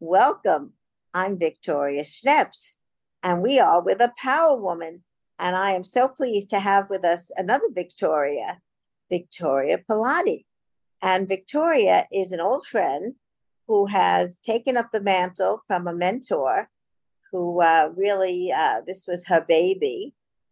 Welcome. I'm Victoria Schneps, and we are with a power woman. And I am so pleased to have with us another Victoria, Victoria Pilati. And Victoria is an old friend who has taken up the mantle from a mentor who this was her baby,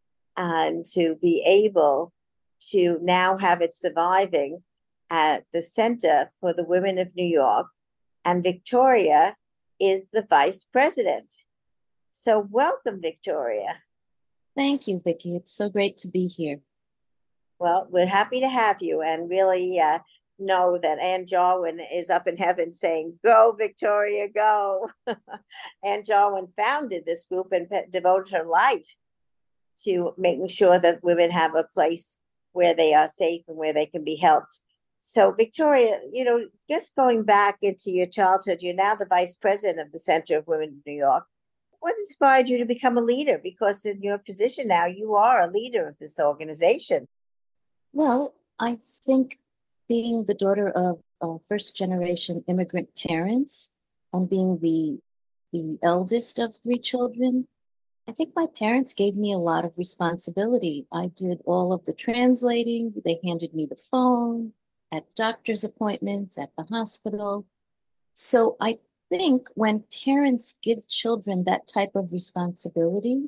and to be able to now have it surviving at the Center for the Women of New York. And Victoria is the vice president. So, welcome, Victoria. Thank you, Vicky. It's so great to be here. Well, we're happy to have you and really know that Anne Jarwin is up in heaven saying, "Go, Victoria, go." Anne Jarwin founded this group and devoted her life to making sure that women have a place where they are safe and where they can be helped. So, Victoria, just going back into your childhood, you're now the vice president of the Center of Women of New York. What inspired you to become a leader? Because in your position now, you are a leader of this organization. Well, I think being the daughter of first generation immigrant parents and being the eldest of three children, I think my parents gave me a lot of responsibility. I did all of the translating. They handed me the phone at doctor's appointments, at the hospital. So I think when parents give children that type of responsibility,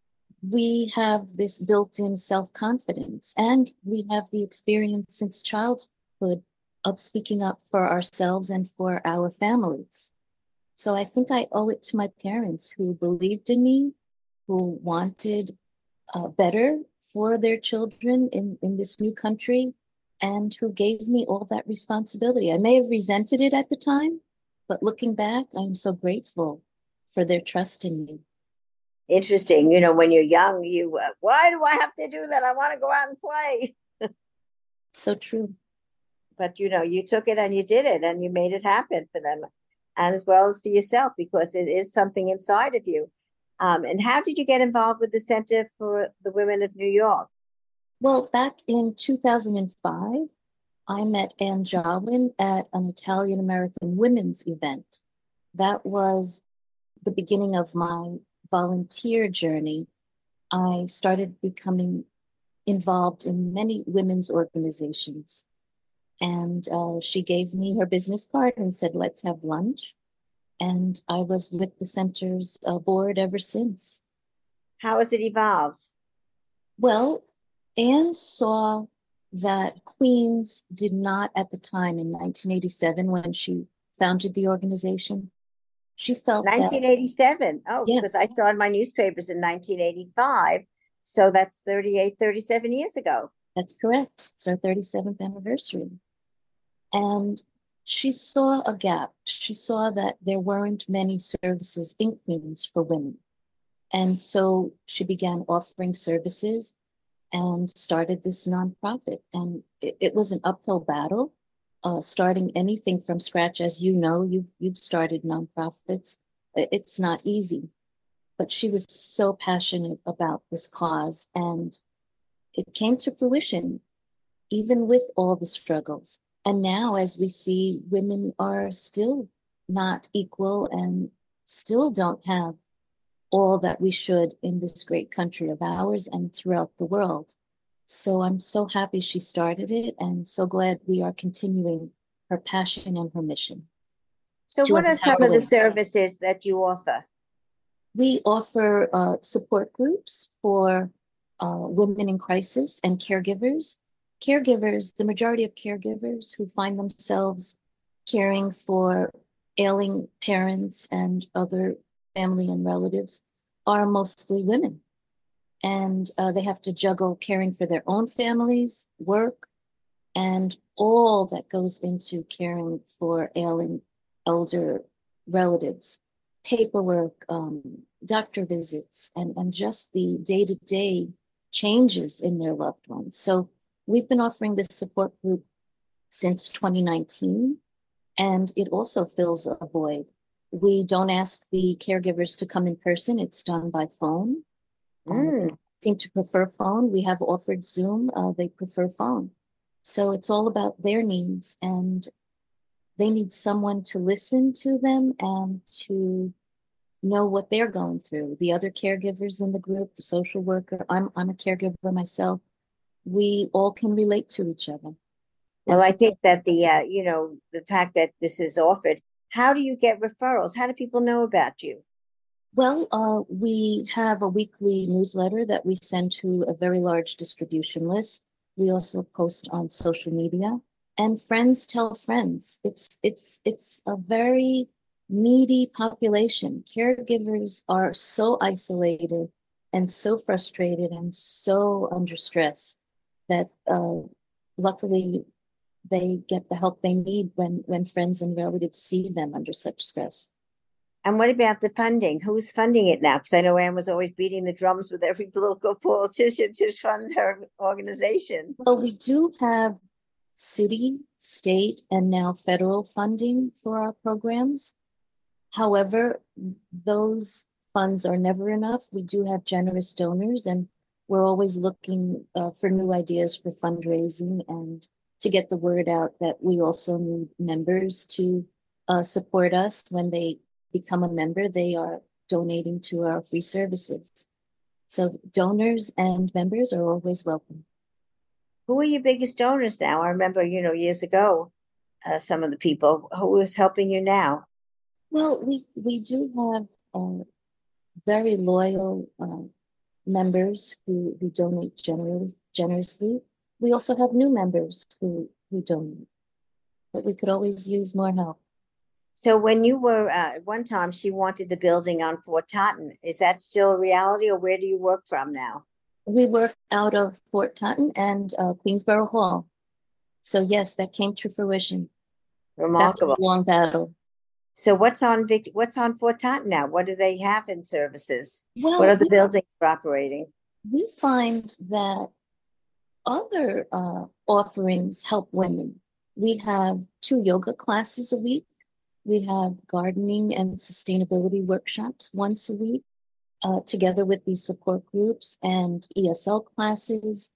we have this built-in self-confidence and we have the experience since childhood of speaking up for ourselves and for our families. So I think I owe it to my parents who believed in me, who wanted better for their children in this new country, and who gave me all that responsibility. I may have resented it at the time, but looking back, I'm so grateful for their trust in me. Interesting. When you're young, why do I have to do that? I want to go out and play. So true. But you took it and you did it and you made it happen for them, and as well as for yourself, because it is something inside of you. And how did you get involved with the Center for the Women of New York? Well, back in 2005, I met Anne Jarwin at an Italian American women's event. That was the beginning of my volunteer journey. I started becoming involved in many women's organizations. And she gave me her business card and said, let's have lunch. And I was with the center's board ever since. How has it evolved? Well, Anne saw that Queens did not, at the time in 1987, when she founded the organization, she felt that, 1987. Oh, because I yes, started my newspapers in 1985. So that's 38, 37 years ago. that's correct. It's our 37th anniversary. And she saw a gap. She saw that there weren't many services in Queens for women. And so she began offering services and started this nonprofit. And it was an uphill battle, starting anything from scratch. As you know, you've started nonprofits. It's not easy, but she was so passionate about this cause, and it came to fruition, even with all the struggles. And now, as we see, women are still not equal and still don't have all that we should in this great country of ours and throughout the world. So I'm so happy she started it and so glad we are continuing her passion and her mission So, to what are some empower of the women. services that you offer? We offer support groups for women in crisis and caregivers. Caregivers, the majority of caregivers who find themselves caring for ailing parents and other family and relatives are mostly women. And they have to juggle caring for their own families, work, and all that goes into caring for ailing elder relatives, paperwork, doctor visits, and just the day-to-day changes in their loved ones. So we've been offering this support group since 2019, and it also fills a void. We don't ask the caregivers to come in person, it's done by phone. Mm. Seem to prefer phone. We have offered Zoom, they prefer phone. So it's all about their needs. And they need someone to listen to them and to know what they're going through. The other caregivers in the group, the social worker, I'm a caregiver myself. We all can relate to each other. Well, And I so, think that the fact that this is offered, how do you get referrals? How do people know about you? well, we have a weekly newsletter that we send to a very large distribution list. We also post on social media, and friends tell friends. It's a very needy population. Caregivers are so isolated and so frustrated and so under stress that luckily they get the help they need when friends and relatives see them under such stress. And what about the funding? Who's funding it now? Because I know Anne was always beating the drums with every local politician to fund her organization. Well, we do have city, state, and now federal funding for our programs. However, those funds are never enough. We do have generous donors, and we're always looking for new ideas for fundraising and to get the word out that we also need members to support us. When they become a member, they are donating to our free services. So donors and members are always welcome. Who are your biggest donors now? I remember, years ago, some of the people who is helping you now. Well, we do have very loyal members who donate generously. We also have new members who donate, but we could always use more help. So when you were at one time, she wanted the building on Fort Totten. Is that still a reality, or where do you work from now? We work out of Fort Totten and Queensborough Hall. So yes, that came to fruition. That was Remarkable. a long battle. So what's on Fort Totten now? What do they have in services? What Well, are the buildings for operating? we find that other offerings help women. We have 2 yoga classes a week. We have gardening and sustainability workshops once a week, together with these support groups and ESL classes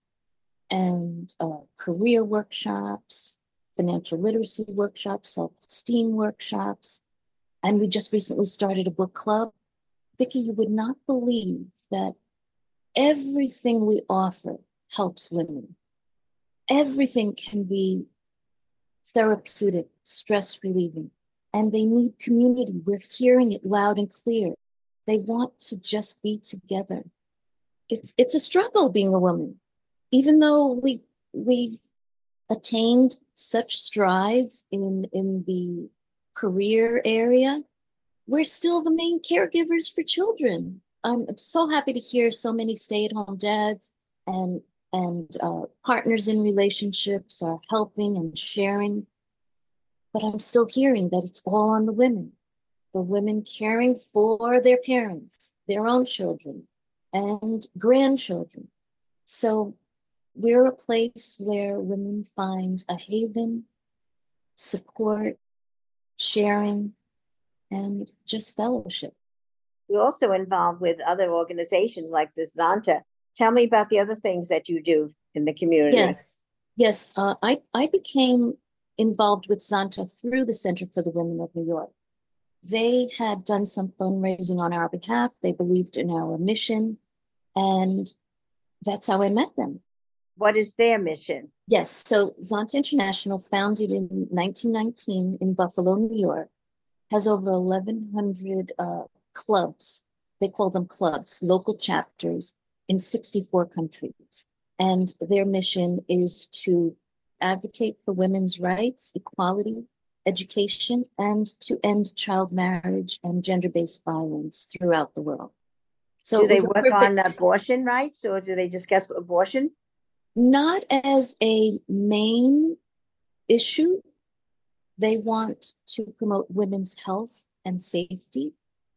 and career workshops, financial literacy workshops, self-esteem workshops. And we just recently started a book club. Vicki, you would not believe that everything we offer helps women. Everything can be therapeutic, stress relieving, and they need community. We're hearing it loud and clear. They want to just be together. It's a struggle being a woman, even though we've attained such strides in the career area. We're still the main caregivers for children. I'm so happy to hear so many stay-at-home dads and partners in relationships are helping and sharing. But I'm still hearing that it's all on the women caring for their parents, their own children, and grandchildren. So we're a place where women find a haven, support, sharing, and just fellowship. You're also involved with other organizations like the Zanta. Tell me about the other things that you do in the community. Yes, yes. I became involved with Zanta through the Center for the Women of New York. They had done some fundraising on our behalf. They believed in our mission, and that's how I met them. What is their mission? Yes, so Zanta International, founded in 1919 in Buffalo, New York, has over 1,100 clubs. They call them clubs, local chapters in 64 countries. And their mission is to advocate for women's rights, equality, education, and to end child marriage and gender-based violence throughout the world. So Do it they was a work perfect, on abortion rights, or do they discuss abortion? not as a main issue. They want to promote women's health and safety.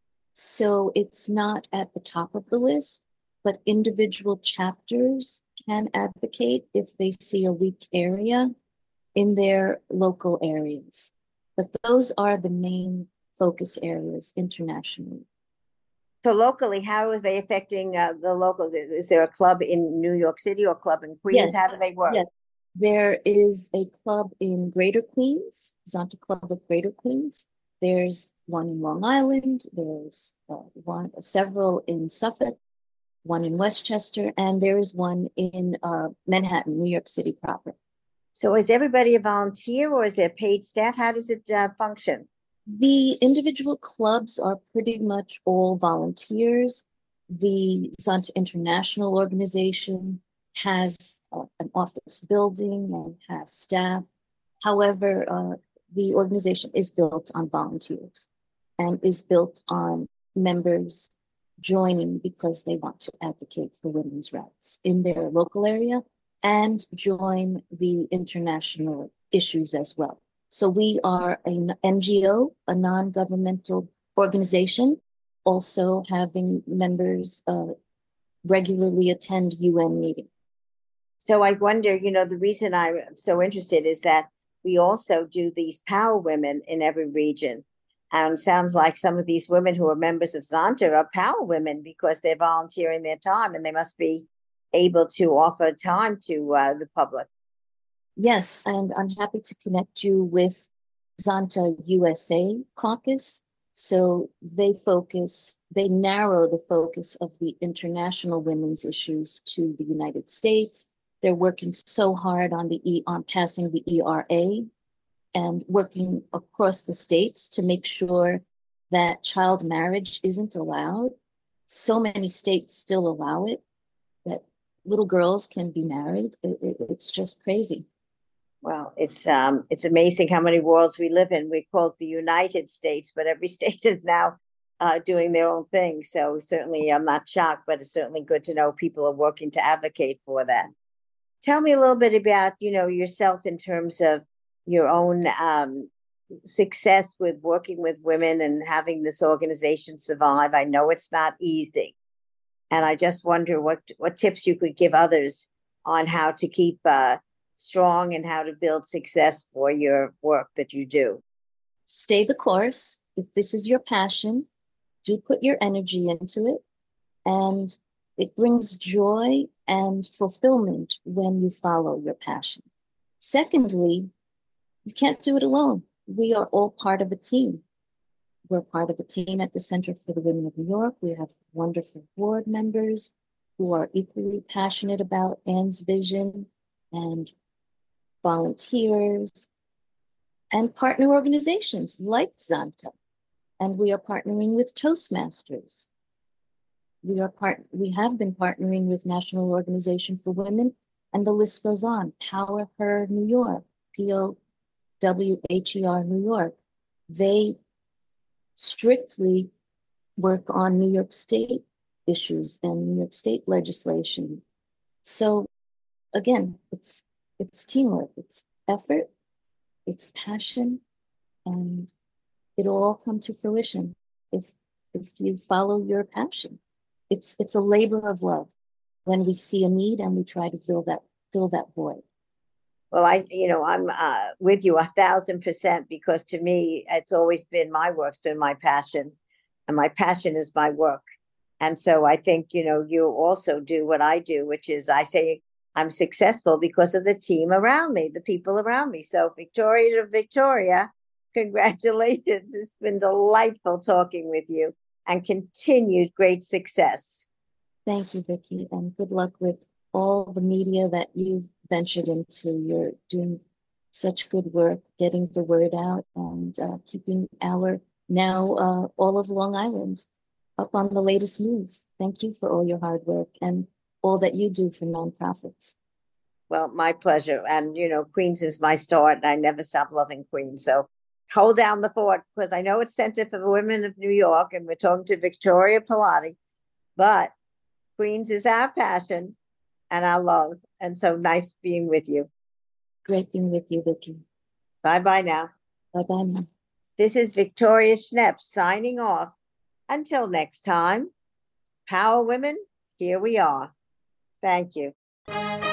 So it's not at the top of the list, but individual chapters can advocate if they see a weak area in their local areas. But those are the main focus areas internationally. So locally, how is they affecting the locals? Is there a club in New York City or a club in Queens? How Yes, do they work? yes. There is a club in Greater Queens, Zonta Club of Greater Queens. There's one in Long Island. There's several in Suffolk, one in Westchester, and there's one in Manhattan, New York City proper. So is everybody a volunteer or is there paid staff? How does it function? The individual clubs are pretty much all volunteers. The Zonta International Organization has an office building and has staff. However, the organization is built on volunteers and is built on members joining because they want to advocate for women's rights in their local area and join the international issues as well. So we are an NGO, a non-governmental organization, also having members regularly attend UN meetings. So I wonder, the reason I'm so interested is that we also do these power women in every region. And sounds like some of these women who are members of Zonta are power women because they're volunteering their time and they must be able to offer time to the public. Yes, and I'm happy to connect you with Zonta USA Caucus. So they narrow the focus of the international women's issues to the United States. They're working so hard on passing the ERA and working across the states to make sure that child marriage isn't allowed. So many states still allow it, that little girls can be married. It's just crazy. Well, it's amazing how many worlds we live in. We call it the United States, but every state is now doing their own thing. So certainly, I'm not shocked, but it's certainly good to know people are working to advocate for that. Tell me a little bit about yourself in terms of your own success with working with women and having this organization survive. I know it's not easy, and I just wonder what tips you could give others on how to keep strong and how to build success for your work that you do. Stay the course. If this is your passion, do put your energy into it. And it brings joy and fulfillment when you follow your passion. Secondly, you can't do it alone. We are all part of a team. We're part of a team at the Center for the Women of New York. We have wonderful board members who are equally passionate about Anne's vision and volunteers and partner organizations like Zonta. And we are partnering with Toastmasters. We have been partnering with National Organization for Women, and the list goes on. Power Her New York, POWHER New York. They strictly work on New York State issues and New York State legislation. So again, it's teamwork, it's effort, it's passion, and it'll all come to fruition if you follow your passion. It's a labor of love when we see a need and we try to fill that void. Well, I'm with you 1,000% because to me, it's always been my work's been my passion, and my passion is my work. And so I think, you also do what I do, which is I say I'm successful because of the team around me, the people around me. So Victoria to Victoria, congratulations. It's been delightful talking with you and continued great success. Thank you, Vicki, and good luck with all the media that you've ventured into. You're doing such good work getting the word out and keeping our now all of Long Island up on the latest news. Thank you for all your hard work and all that you do for nonprofits. Well, my pleasure. And, Queens is my start, and I never stop loving Queens. So hold down the fort because I know it's Center for the Women of New York, and we're talking to Victoria Pilati, but Queens is our passion and our love. And so nice being with you. Great being with you, Vicki. Bye-bye now. Bye-bye now. This is Victoria Schnepp signing off. Until next time, Power Women, here we are. Thank you.